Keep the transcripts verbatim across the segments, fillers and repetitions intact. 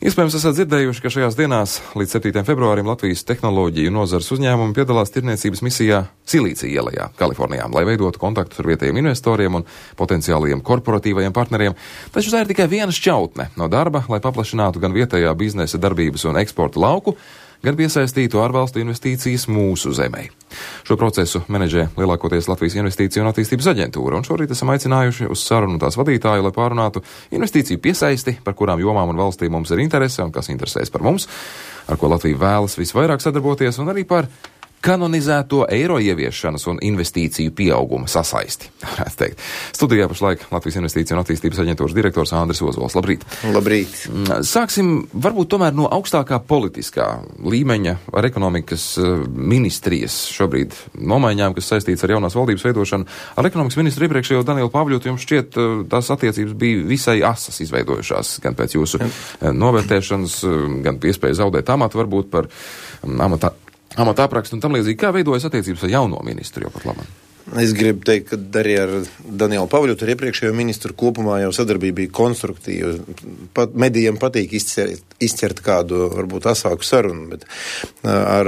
Iespējams, esat dzirdējuši, ka šajās dienās līdz septītajam februārim Latvijas tehnoloģiju nozares uzņēmumi piedalās tirniecības misijā Silīcija ielajā, Kalifornijā, lai veidotu kontaktus ar vietējiem investoriem un potenciālajiem korporatīvajiem partneriem. Taču tā ir tikai viena šķautne no darba, lai paplašinātu gan vietējā biznesa darbības un eksporta lauku, gan piesaistītu ārvalstu investīcijas mūsu zemē. Šo procesu menedžē lielākoties Latvijas Investīciju un attīstības aģentūra, un šorīt esam aicinājuši uz sarunu tās vadītāju, lai pārunātu investīciju piesaisti, par kurām jomām un valstīm mums ir interese un kas interesēs par mums, ar ko Latvija vēlas visvairāk sadarboties, un arī par kanonizēto eiro ieviešanas un investīciju pieauguma sasaisti. Teikt. Studijā pašlaik Latvijas Investīciju un attīstības aģentūras direktors Andris Ozols. Labrīt. Labrīt. Sāksim varbūt tomēr no augstākā politiskā līmeņa ar ekonomikas ministrijas šobrīd nomaiņām, kas saistīts ar jaunās valdības veidošanu. Ar ekonomikas ministru iepriekšējo Danielu Pavļotu jums šķiet tās attiecības bija visai asas izveidojušās, gan pēc jūsu novērtēšanas, gan iespēja zaudēt amatu varbūt par amata amata aprakstu un tam līdzīgi. Kā veidojas attiecības ar jauno ministru jau pat labam? Es gribu teikt, ka arī ar Danielu Pavļotu, ar iepriekšējo ministru kopumā jau sadarbība bija konstruktīva. Pat medijiem patīk izķert, izķert kādu, varbūt, asāku sarunu, bet ar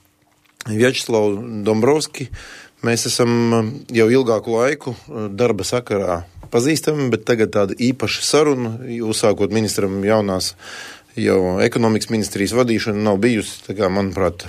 Vjačeslavu Dombrovski mēs esam jau ilgāku laiku darba sakarā pazīstami, bet tagad tāda īpaša saruna, uzsākot ministram jaunās jau ekonomikas ministrijas vadīšana nav bijusi, tā kā, manuprāt,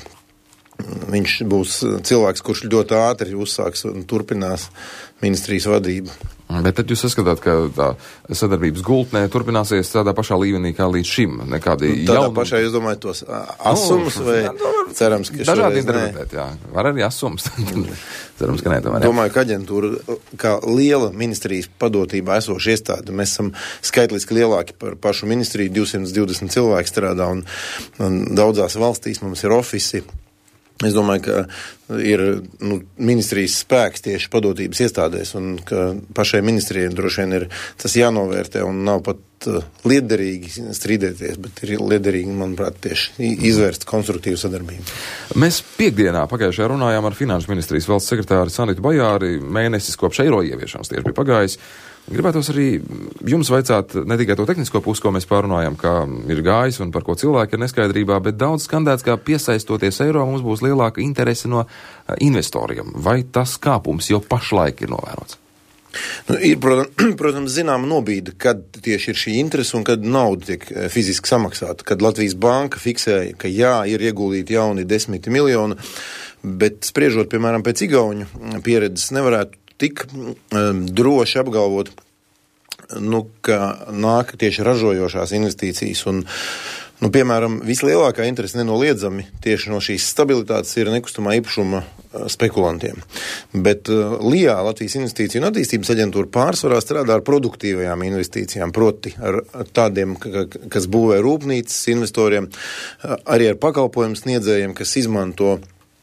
viņš būs cilvēks, kurš ļoti ātri uzsāks un turpinās ministrijas vadību. Bet tad jūs saskatāt, ka tā sadarbības gultnē turpināsies tādā pašā līmenī kā līdz šim? Nekādi tādā jaunu... pašā, jūs domājat, tos asums vai jā, no, cerams, ka dažādi interpretēt, jā. Var arī asums. Cerams, ka nē, tomēr. Domāju, ka aģentūra, kā liela ministrijas padotībā esoša iestāde, mēs esam skaitliski lielāki par pašu ministriju, divsimt divdesmit cilvēki strādā un, un daudzās valstīs mums ir ofisi. Es domāju, ka ir nu, ministrijas spēks tieši padotības iestādēs un ka pašai ministrijai droši vien ir tas jānovērtē un nav pat uh, liederīgi strīdēties, bet ir liederīgi, manuprāt, tieši izvērst konstruktīvu sadarbību. Mēs piekdienā pagājušajā runājām ar Finanšu ministrijas valsts sekretāri Sanitu Bajāri. Mēnesis kopš eiro ieviešanas tieši bija pagājis. Gribētos arī jums vaicāt ne tikai to tehnisko pusi, ko mēs pārunājam, kā ir gājis un par ko cilvēki ir neskaidrībā, bet daudz skandēts, kā piesaistoties eiro, mums būs lielāka interese no investoriem. Vai tas kāpums jau pašlaik ir novērots? Nu, ir, protams, protams, zināma nobīde, kad tieši ir šī interese un kad nauda tiek fiziski samaksāta. Kad Latvijas banka fiksēja, ka jā, ir ieguldīti jauni desmit miljoni, bet spriežot, piemēram, pēc igauņu pieredzes nevarētu tik um, droši apgalvot, nu, ka nāk tieši ražojošās investīcijas un, nu, piemēram, vislielākā interese nenoliedzami tieši no šīs stabilitātes ir nekustamā īpašuma uh, spekulantiem. Bet uh, L I A, Latvijas Investīciju un attīstības aģentūra, pārsvarā strādā ar produktīvajām investīcijām, proti ar tādiem, ka, kas būvē rūpnīcas investoriem, uh, arī ar pakalpojumu sniedzējiem, kas izmanto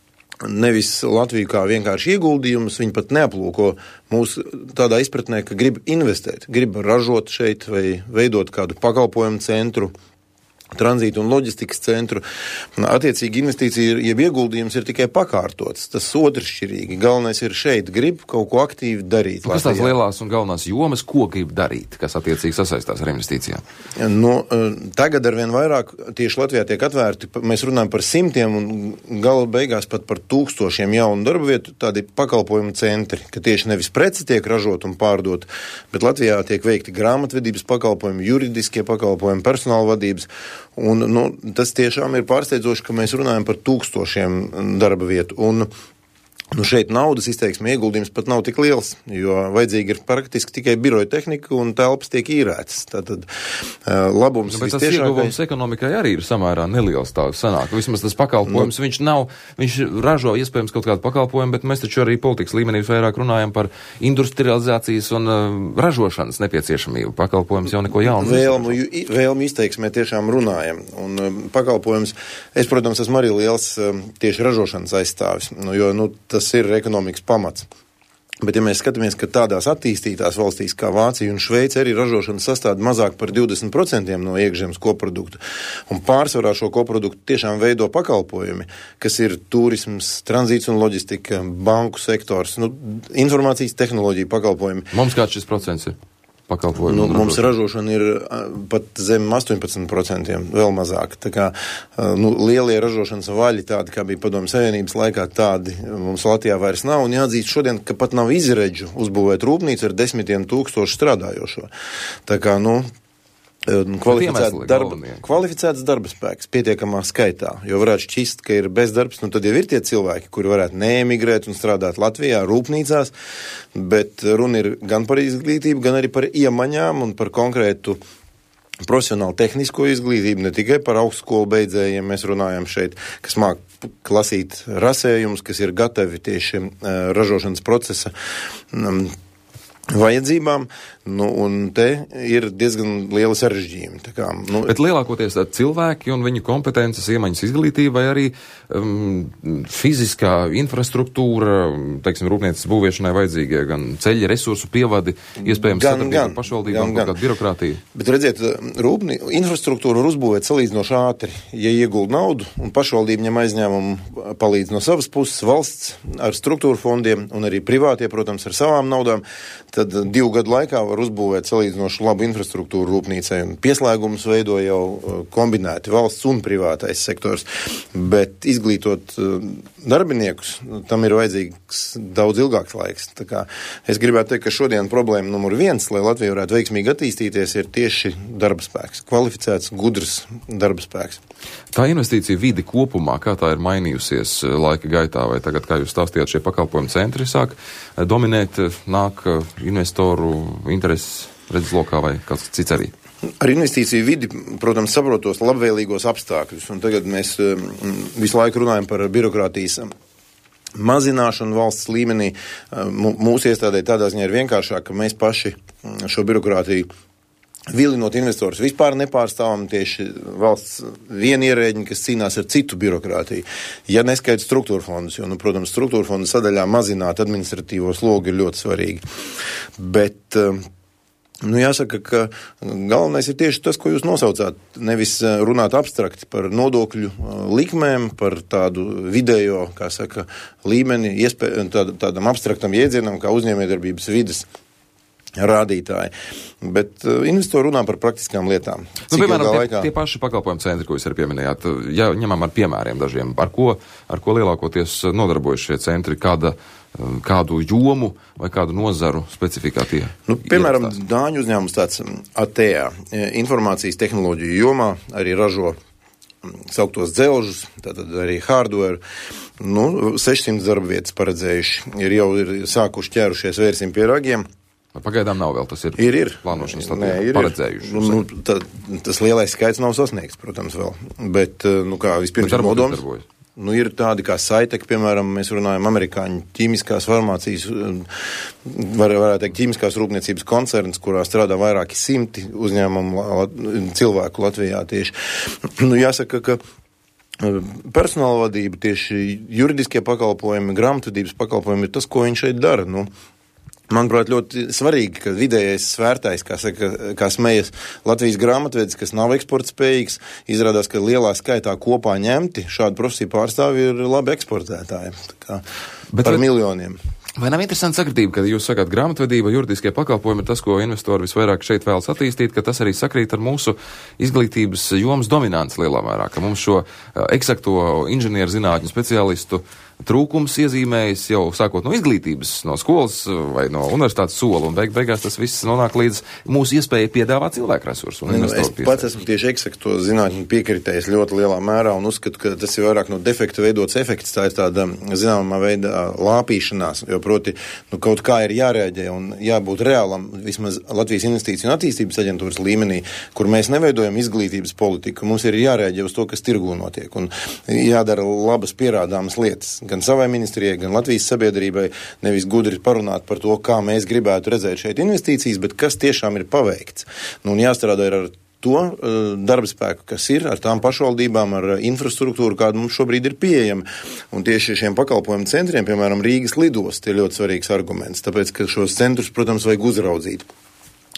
nevis Latviju kā vienkārši ieguldījumus, viņi pat neaplūko mūsu tādā izpratnē, ka grib investēt, grib ražot šeit vai veidot kādu pakalpojumu centru, tranzītu un loģistikas centru. Attiecīgi investīcija, jeb ieguldījums ir tikai pakārtots. Tas otršķirīgi. Galvenais ir šeit grib kaut ko aktīvi darīt. Kas tās lielās un galvenās jomas, ko grib darīt, kas attiecīgi sasaistās ar investīcijām? Nu, tagad arvien vairāk tieši Latvijā tiek atvērti, mēs runājam par simtiem un gala beigās pat par tūkstošiem jaunu darba vietu, tādi pakalpojumu centri, ka tieši nevis preci tiek ražot un pārdot, bet Latvijā tiek veikti grāmatvedības pakalpojumi, juridiskie pakalpojumi, personāla vadības. Un, nu, tas tiešām ir pārsteidzoši, ka mēs runājam par tūkstošiem darba vietu. Un, nu, šeit naudas izteiksme ieguldījums pat nav tik liels, jo vajadzīgi ir praktiski tikai biroja tehnika un telpas tiek īrētas. Tātad labums nu, bet tas vistiešākais... ieguvums ekonomikai arī ir samērā neliels tā sanāk. Vismaz tas pakalpojums, nu, viņš nav, viņš ražo iespējams kaut kādu pakalpojumu, bet mēs taču arī politikas līmenī vairāk runājam par industrializācijas un uh, ražošanas nepieciešamību. Pakalpojums jau neko jaunu. Vēlmu, vēlmu izteiksmē tiešām runājam. Un um, pakalpojums, es, protams, esmu arī liels um, tieši ražošanas aizstāvis, nu, jo, nu, tas ir ekonomikas pamats. Bet, ja mēs skatāmies, ka tādās attīstītās valstīs kā Vācija un Šveice arī ražošana sastāv mazāk par divdesmit procentiem no iekšzemes koprodukta, un pārsvarā šo koproduktu tiešām veido pakalpojumi, kas ir turisms, tranzīts un loģistika, banku sektors, nu, informācijas tehnoloģija pakalpojumi. Mums kāds šis procents ir? pakalpojumu. Nu, mums ražošana ir pat zem astoņpadsmit procenti, vēl mazāk. Tā kā nu, lielie ražošanas vaļi, tādi, kā bija Padomju Savienības laikā, tādi mums Latvijā vairs nav. Un jāatzīst šodien, ka pat nav izredžu uzbūvēt rūpnīcu ar desmitiem tūkstošu strādājošo. Tā kā, nu, Kvalificēts darba, kvalificēts darba spēks pietiekamā skaitā, jo varētu šķist, ka ir bezdarbs, nu tad jau ir tie cilvēki, kuri varētu neemigrēt un strādāt Latvijā, rūpnīcās, bet runa ir gan par izglītību, gan arī par iemaņām un par konkrētu profesionālu tehnisko izglītību, ne tikai par augstskolu beidzējiem mēs runājam šeit, kas māk lasīt rasējumus, kas ir gatavi tieši uh, ražošanas procesa um, vajadzībām, nu, un te ir diezgan liela sarežģījuma. Tā kā, nu, Bet lielākoties cilvēki un viņu kompetences, iemaņas izglītība vai arī um, fiziskā infrastruktūra, teiksim, rūpnieces būviešanai vajadzīgie gan ceļi, resursu pievadi, iespējams sadarbība ar pašvaldībām, kaut kāda birokrātija. Bet redziet, rūpni, infrastruktūru var uzbūvēt salīdzinoši ātri, ja iegulda naudu, un pašvaldība ņem aizņēmumu palīdz no savas puses, valsts ar struktūru fondiem un arī privātie, protams, ar savām naudām, tad divu gadu laikā var uzbūvēt salīdzinoši labu infrastruktūru rūpnīcai, un pieslēgumus veido jau kombinēti valsts un privātais sektors, bet izglītot darbiniekus, tam ir vajadzīgs daudz ilgāks laiks. Tā kā es gribētu teikt, ka šodien problēma numur viens, lai Latvija varētu veiksmīgi attīstīties, ir tieši darba spēks, kvalificēts, gudrs darba spēks. Tā investīcija vide kopumā, kā tā ir mainījusies laika gaitā, vai tagad, kā jūs stāstījāt, šie pakalpojumu centri sāk dominēt, nāk investoru intereses redzeslokā vai kāds cits arī? Ar investīciju vidi, protams, saprotos labvēlīgos apstākļus, un tagad mēs visu laiku runājam par birokrātijas mazināšanu valsts līmenī. Mūsu iestādē tādā ziņā ir vienkāršāk, ka mēs paši šo birokrātiju vilinot investorus vispār nepārstāvam tieši valsts vienierēģi, kas cīnās ar citu birokrātiju. Ja neskaita struktūra fondus, jo, nu, protams, struktūra fondu sadaļā mazināt administratīvo slogu ir ļoti svarīgi. Bet, nu, jāsaka, ka galvenais ir tieši tas, ko jūs nosaucāt. Nevis runāt abstrakti par nodokļu likmēm, par tādu vidējo, kā saka, līmeni, iespēj, tād, tādam abstraktam jēdzienam, kā uzņēmējdarbības vides rādītāji. Bet uh, investori runā par praktiskām lietām. Nu, piemēram, tie, laikā... tie paši pakalpojumu centri, ko jūs arī pieminējāt, ja ņemam ar piemēriem dažiem, ar ko, ar ko lielākoties nodarbojas šie centri, kāda, kādu jomu vai kādu nozaru specifikā tie? Nu, piemēram, dāņu uzņēmums tāds A T A, informācijas tehnoloģiju jomā, arī ražo sauktos dzelžus, tātad arī hardware. Nu, sešsimt darba vietas paredzējuši, ir jau ir sākuši ķērušies vērsim pie ragiem. Pagaidām nav vēl, tas ir, ir, ir. plānošanas Nē, ir, paredzējuši. Nu, nu, tā, tas lielais skaits nav sasniegts, protams, vēl. Bet, nu kā, vispirms ir nodoms. Nu, ir tādi kā Saitek, piemēram, mēs runājam amerikāņu ķīmiskās farmācijas, var, varētu teikt, ķīmiskās rūpniecības koncerns, kurā strādā vairāki simti uzņēmumu cilvēku Latvijā tieši. Nu, jāsaka, ka personāla vadība, tieši juridiskie pakalpojumi, grāmatvedības pakalpojumi ir tas, ko viņš šeit dara. Nu, manuprāt, ļoti svarīgi, ka vidējais svērtais, kā saka, kā smējas Latvijas grāmatvedis, kas nav eksporta spējīgs, izrādās, ka lielā skaitā kopā ņemti šādu profesiju pārstāvi ir labi eksportētāji. Tā kā Bet par vai, miljoniem. Vai nav interesanti sakritība, kad jūs sakāt grāmatvedība, juridiskie pakalpojumi ir tas, ko investori visvairāk šeit vēlas attīstīt, ka tas arī sakrīt ar mūsu izglītības jomas dominants lielā mērā, ka mums šo eksakto inženieru zinātņu speciālistu trūkums iezīmējas jau sākot no izglītības, no skolas vai no universitātes sola, un beig, beigās tas viss nonāk līdz mūsu iespēja piedāvāt cilvēku resursu. Nu, es pats esmu tieši eksakto zinātņu piekritējis ļoti lielā mērā un uzskatu, ka tas ir vairāk no defekta veidots efekts, tā ir tāda zināmā veidā lāpīšanās, jo proti, nu, kaut kā ir jārēģē un jābūt reālam, vismaz Latvijas investīciju un attīstības aģentūras līmenī, kur mēs neveidojam izglītības politiku, mums ir jārēģē uz to, kas tirgū notiek, un jādara labas pierādāmas lietas. Gan savai ministrijai, gan Latvijas sabiedrībai, nevis gudri parunāt par to, kā mēs gribētu redzēt šeit investīcijas, bet kas tiešām ir paveikts. Nu, un jāstrādā ir ar to uh, darba spēku, kas ir, ar tām pašvaldībām, ar infrastruktūru, kāda mums šobrīd ir pieejama. Un tieši šiem pakalpojumu centriem, piemēram, Rīgas lidost, ir ļoti svarīgs arguments, tāpēc, ka šos centrus, protams, vajag uzraudzīt.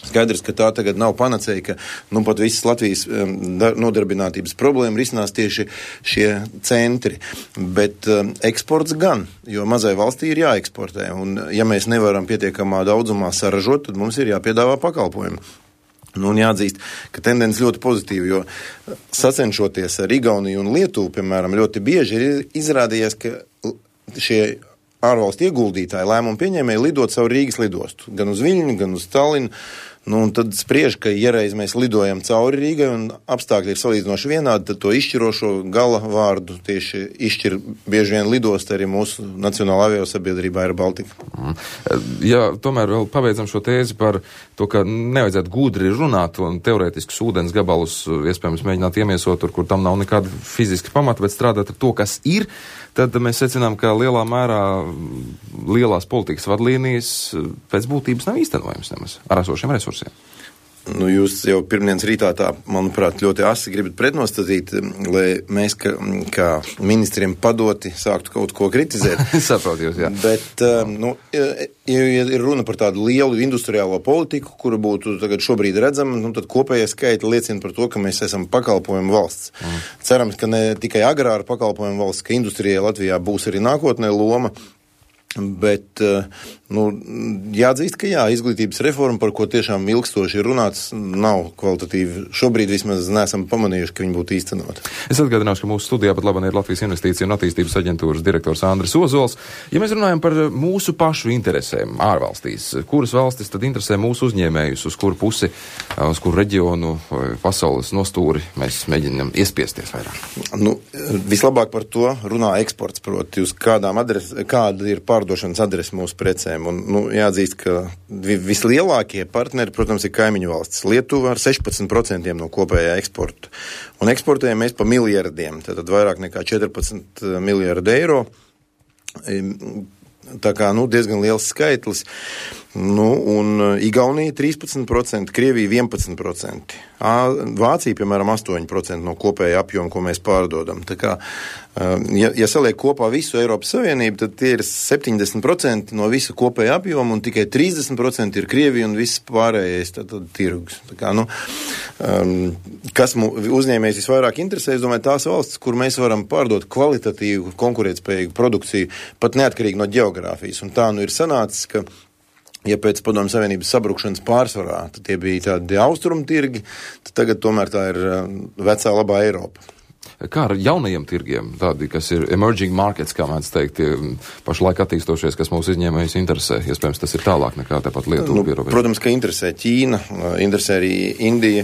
Skaidrs, ka tā tagad nav panacēja, ka nu, pat visas Latvijas um, nodarbinātības problēma risinās tieši šie centri. Bet um, eksports gan, jo mazai valstī ir jāeksportē. Un ja mēs nevaram pietiekamā daudzumā saražot, tad mums ir jāpiedāvā pakalpojumi. Nu, un jāatzīst, ka tendence ļoti pozitīva, jo sacenšoties ar Igauniju un Lietuvu, piemēram, ļoti bieži ir izrādījies, ka šie ārvalstu ieguldītāji lēmumu pieņēmēji lidot savu Rīgas lidostu. Gan uz Viļņu, gan uz Tallinu. Nu, un tad spriež, ka ja reiz mēs lidojam cauri Rīgai un apstākļi ir salīdzinoši vienādi, tad to izšķirošo gala vārdu tieši izšķir bieži vien lidost arī mūsu nacionālā aviosabiedrībā Air Baltica. Mm. Ja tomēr vēl pabeidzam šo tēzi par to, ka nevajadzētu gudri runāt un teorētiskus ūdens gabalus iespējams mēģināt iemiesot tur, kur tam nav nekāda fiziska pamata, bet strādāt ar to, kas ir, tad mēs secinām, ka lielā mērā lielās politikas vadlīnijas pēc būtības nav īstenojams nemaz ar esošiem resursiem. Nu, jūs jau pirmdienas rītā tā, manuprāt, ļoti asi gribat pretnostatīt, lai mēs, ka, kā ministriem padoti, sāktu kaut ko kritizēt. Saprot jūs, jā. Bet, nu, ja ir runa par tādu lielu industriālo politiku, kura būtu tagad šobrīd redzama, nu, tad kopējie skaiti liecina par to, ka mēs esam pakalpojumu valsts. Mm. Cerams, ka ne tikai agrāra pakalpojumu valsts, ka industrijai Latvijā būs arī nākotnē loma. Bet, nu, jāatzīst, ka jā, izglītības reforma, par ko tiešām ilgstoši ir runāts, nav kvalitatīvi. Šobrīd vismaz neesam pamanījuši, ka viņi būtu īstenot. Es atgādināšu, ka mūsu studijā pat labāk ir Latvijas Investīcija un attīstības aģentūras direktors Andris Ozols. Ja mēs runājam par mūsu pašu interesēm ārvalstīs, kuras valstis tad interesē mūsu uzņēmējus, uz kuru pusi, uz kuru reģionu pasaules nostūri mēs mēģinām iespiesties vairāk? Nu, vislabāk par to runā eksports, proti, uz kādām adres, kāda ir pār pārdošanas adresi mūsu precēm. Un, nu, jāatzīst, ka vislielākie partneri, protams, ir kaimiņu valstis. Lietuva ar sešpadsmit procentiem no kopējā eksporta. Un eksportējam mēs pa miljardiem, tātad vairāk nekā četrpadsmit miljardi eiro. Tā kā, nu, diezgan liels skaitlis. Nu, un Igaunija trīspadsmit procenti, Krievija vienpadsmit procenti. Vācija, piemēram, astoņi procenti no kopēja apjoma, ko mēs pārdodam. Tā kā, ja, ja saliek kopā visu Eiropas Savienību, tad tie ir septiņdesmit procenti no visa kopēja apjoma, un tikai trīsdesmit procenti ir Krievija un viss pārējais tad, tad tirgus. Tā kā, nu, kas uzņēmējs visvairāk interesē, es domāju, tās valstis, kur mēs varam pārdot kvalitatīvu, konkurētspējīgu produkciju, pat neatkarīgi no ģeogrāfijas. Un tā nu ir sanācis, ka ja pēc Padomju Savienības sabrukšanas pārsvarā, tad tie bija tādi austrumu tirgi, tad tagad tomēr tā ir vecā labā Eiropa. Kā ar jaunajiem tirgiem, tādi, kas ir emerging markets, kā mēdz teikt, tie pašlaik attīstošies, kas mūsu izņēmējus interesē? Iespējams, tas ir tālāk nekā tāpat Lietuva. Nu, protams, ka interesē Ķīna, interesē arī Indija,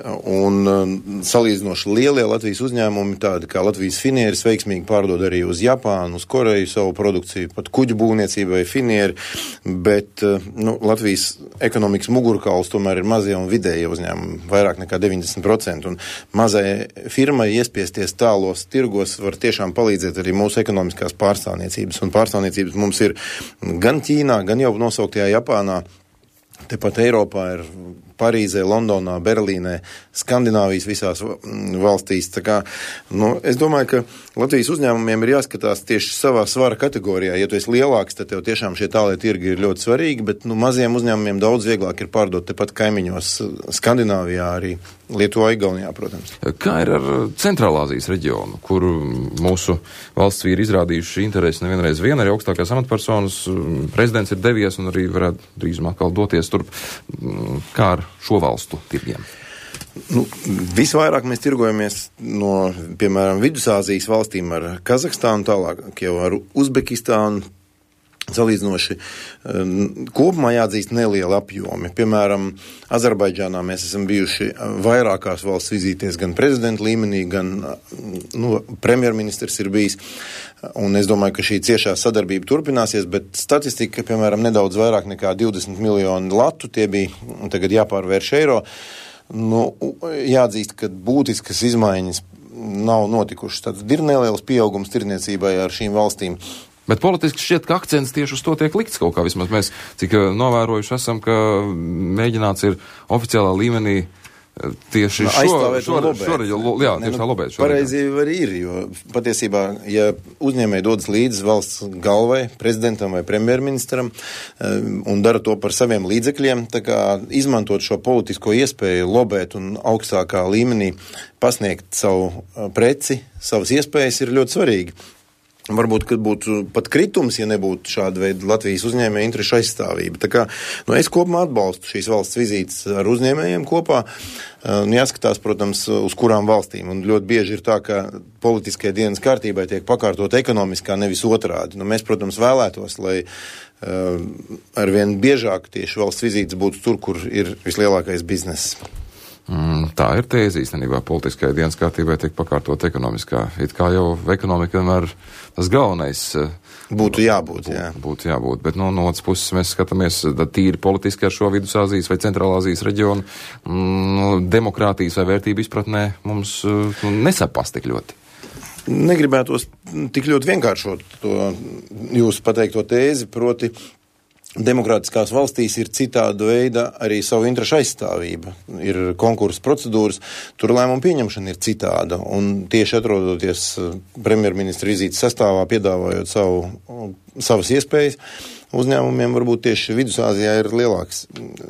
un salīdzinoši lielie Latvijas uzņēmumi, tādi kā Latvijas Finieris, veiksmīgi pārdod arī uz Japānu, uz Koreju savu produkciju, pat kuģu būvniecībai Finieri, bet nu, Latvijas ekonomikas mugurkauls tomēr ir mazie un vidējie uzņēmumi, vairāk nekā deviņdesmit procenti, un mazai firmai iespiesties tālos tirgos var tiešām palīdzēt arī mūsu ekonomiskās pārstāvniecības. Un pārstāvniecības mums ir gan Ķīnā, gan jau nosauktajā Japānā. Tepat Eiropā ir Parīzē, Londonā, Berlīnē, Skandināvijas visās valstīs. Tā kā, nu, es domāju, ka Latvijas uzņēmumiem ir jāskatās tieši savā svara kategorijā. Ja tu esi lielāks, tad tev tiešām šie tālie tirgi ir ļoti svarīgi, bet nu, maziem uzņēmumiem daudz vieglāk ir pārdot tepat kaimiņos Skandināvijā, arī Lietuvā, Igaunijā, protams. Kā ir ar Centrālāzijas reģionu, kur mūsu valsts vīri izrādījuši interesi nevienreiz vien, arī augstākās amatpersonas, prezidents ir devies un arī varētu drīzumā atkal doties turp. Kā ar šo valstu tirgiem? Nu, visvairāk mēs tirgojamies no, piemēram, Vidusāzijas valstīm ar Kazahstānu, tālāk jau ar Uzbekistānu. Salīdzinoši kopumā jāatzīst neliela apjomi. Piemēram, Azerbaidžānā mēs esam bijuši vairākās valsts vizītēs, gan prezidenta līmenī, gan nu, premjerministrs ir bijis. Un es domāju, ka šī ciešā sadarbība turpināsies, bet statistika, piemēram, nedaudz vairāk nekā divdesmit miljoni latu, tie bija tagad jāpārvērš eiro. Nu, jāatzīst, ka būtiskas izmaiņas nav notikušas. Tad ir neliels pieaugums tirniecībai ar šīm valstīm. Bet politiski šķiet, ka akcents tieši uz to tiek likts kaut kā. Vismaz mēs, cik novērojuši esam, ka mēģināts ir oficiālā līmenī tieši no, šo, šo, šo, šo, jā, tieši tā lobēt. Pareizi arī ir, jo patiesībā, ja uzņēmēji dodas līdz valsts galvai, prezidentam vai premjerministram un dara to par saviem līdzekļiem, tā kā izmantot šo politisko iespēju lobēt un augstākā līmenī pasniegt savu preci, savas iespējas ir ļoti svarīgi. Varbūt, kad būtu pat kritums, ja nebūtu šāda veida Latvijas uzņēmēja interešu aizstāvība. Tā kā, nu, es kopumā atbalstu šīs valsts vizītes ar uzņēmējiem kopā. Nu, jāskatās, protams, uz kurām valstīm. Un ļoti bieži ir tā, ka politiskajai dienas kārtībai tiek pakārtot ekonomiskā, nevis otrādi. Nu, mēs, protams, vēlētos, lai uh, arvien biežāk tieši valsts vizītes būtu tur, kur ir vislielākais bizness. Mm, tā ir tēze īstenībā. Politiskajai dienas kārtībai tiek pakārtot ekonomiskā. It kā jau ekonomika vienmēr tas galvenais būtu jābūt, jā. Būtu, būtu jābūt, bet no, no otras puses mēs skatāmies tīri politiski ar šo Vidusāzijas vai Centrālāzijas reģionu. Mm, demokrātijas vai vērtību izpratnē mums nu, nesapās tik ļoti. Negribētos tik ļoti vienkāršot to jūsu pateikto tēzi, proti demokrātiskās valstīs ir citāda veida arī savu interešu aizstāvība. Ir konkursu procedūras, tur lēmumu pieņemšana ir citāda. Un tieši atrodoties premjerministra vizītes sastāvā, piedāvājot savu, savas iespējas, uzņēmumiem varbūt tieši Vidusāzijā ir lielāks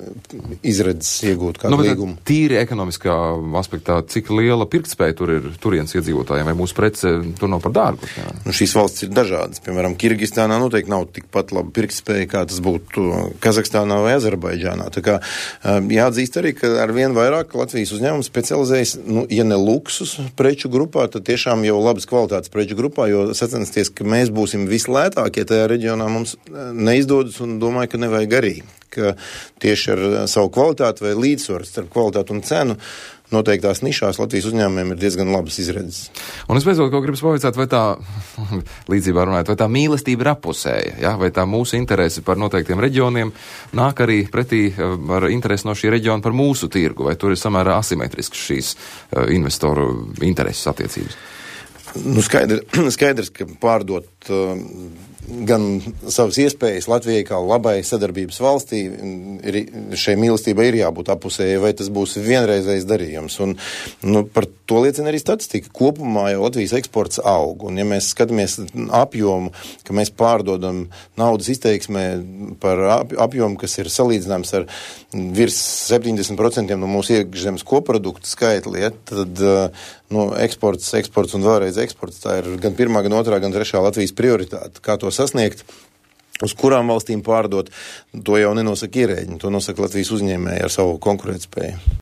izredzes iegūt kādu nu, līgumu. Tīri ekonomiskā aspektā, cik liela pirktspēja tur ir turienes iedzīvotājiem, vai mūsu prece tur nav par dārgu? Nu, šīs valsts ir dažādas. Piemēram, Kirgistānā noteikti nav tikpat laba pirktspēja, kā tas būtu Kazahstānā vai Azerbaidžānā. Tā kā jāatzīst arī, ka ar vien vairāk Latvijas uzņēmums specializējas, nu, ja ne luksus preču grupā, tad tiešām jau labas kvalitātes preču grupā, jo sacensties, ka mēs būsim vislētākie tajā reģionā, mums neizdodas un domāju, ka nevajag arī, ka tieši ar savu kvalitāti vai līdzsvaru starp kvalitāti un cenu noteiktās nišās Latvijas uzņēmumiem ir diezgan labas izredzes. Un es beidzot, ko gribas pavaicāt, vai tā, līdzībā runājot, vai tā mīlestība ir apusēja, ja? Vai tā mūsu interese par noteiktiem reģioniem nāk arī pretī ar interesi no šī reģiona par mūsu tirgu, vai tur ir samērā asimetrisks šīs uh, investoru intereses attiecības? Nu, skaidr, skaidrs, ka pārdot uh, gan savas iespējas Latvijai kā labai sadarbības valstī, ir, šai mīlestībai ir jābūt apusēji, vai tas būs vienreizējs darījums. Un, nu, par to liecina arī statistika. Kopumā jau Latvijas eksports aug, un ja mēs skatāmies apjomu, ka mēs pārdodam naudas izteiksmē par apjomu, kas ir salīdzināms ar virs septiņdesmit procent no mūsu iekšzemes koprodukta skaitli, ja, tad nu, eksports, eksports un vēlreiz eksports, tā ir gan pirmā, gan otrā, gan trešā Latvijas prioritāte. Kā to sasniegt, uz kurām valstīm pārdot, to jau nenosaka ierēģi, to nosaka Latvijas uzņēmēji ar savu konkurētspēju.